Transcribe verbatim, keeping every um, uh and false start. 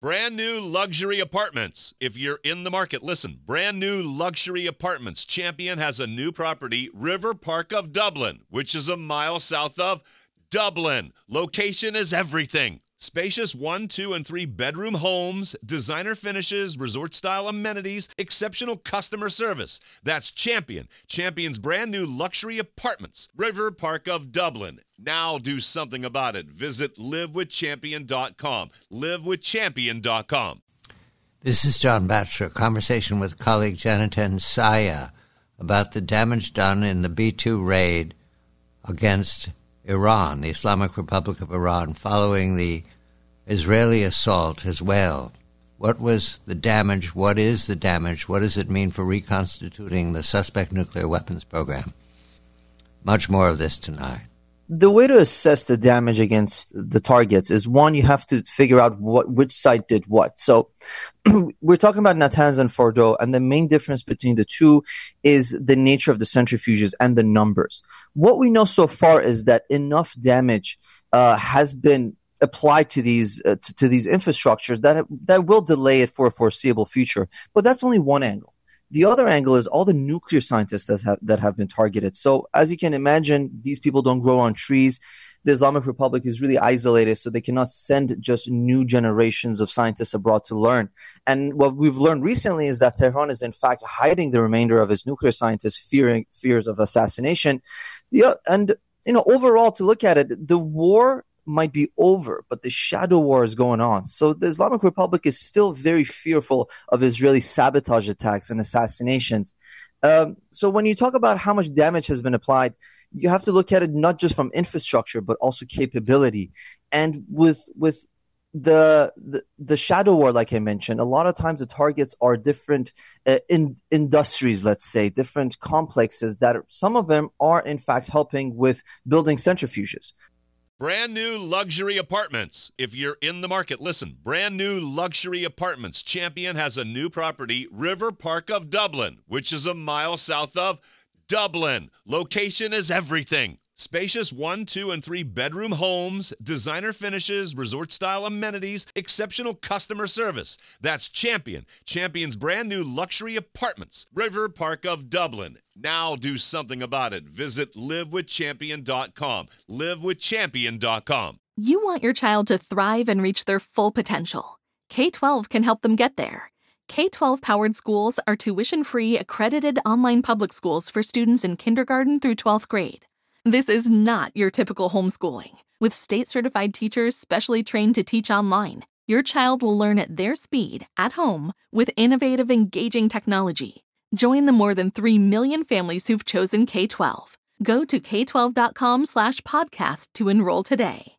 Brand new luxury apartments. If you're in the market, listen. Brand new luxury apartments. Champion has a new property, River Park of Dublin, which is a mile south of Dublin. Location is everything. Spacious one, two, and three bedroom homes, designer finishes, resort-style amenities, exceptional customer service. That's Champion. Champion's brand new luxury apartments, River Park of Dublin. Now do something about it. Visit live with champion dot com. live with champion dot com. This is John Batchelor, conversation with colleague Janatan Saya about the damage done in the B two raid against Iran, the Islamic Republic of Iran, following the Israeli assault as well. What was the damage? What is the damage? What does it mean for reconstituting the suspect nuclear weapons program? Much more of this tonight. The way to assess the damage against the targets is, one, you have to figure out what which side did what. So we're talking about Natanz and Fordo, and the main difference between the two is the nature of the centrifuges and the numbers. What we know so far is that enough damage uh, has been applied to these uh, to, to these infrastructures that that will delay it for a foreseeable future. But that's only one angle. The other angle is all the nuclear scientists that have that have been targeted. So as you can imagine, these people don't grow on trees. The Islamic Republic is really isolated, so they cannot send just new generations of scientists abroad to learn. And what we've learned recently is that Tehran is in fact hiding the remainder of its nuclear scientists, fearing fears of assassination. The, and you know, overall, to look at it, the war might be over, but the shadow war is going on. So the Islamic Republic is still very fearful of Israeli sabotage attacks and assassinations. Um, so when you talk about how much damage has been applied, you have to look at it not just from infrastructure, but also capability. And with with the the, the shadow war, like I mentioned, a lot of times the targets are different uh, in industries, let's say, different complexes that are, some of them are in fact helping with building centrifuges. Brand new luxury apartments. If you're in the market, listen. Brand new luxury apartments. Champion has a new property, River Park of Dublin, which is a mile south of Dublin. Location is everything. Spacious one, two, and three bedroom homes, designer finishes, resort-style amenities, exceptional customer service. That's Champion. Champion's brand new luxury apartments, River Park of Dublin. Now do something about it. Visit live with champion dot com. live with champion dot com. You want your child to thrive and reach their full potential. K twelve can help them get there. K twelve-powered schools are tuition-free, accredited online public schools for students in kindergarten through twelfth grade. This is not your typical homeschooling. With state-certified teachers specially trained to teach online, your child will learn at their speed, at home, with innovative, engaging technology. Join the more than three million families who've chosen K twelve. Go to k twelve dot com slash podcast to enroll today.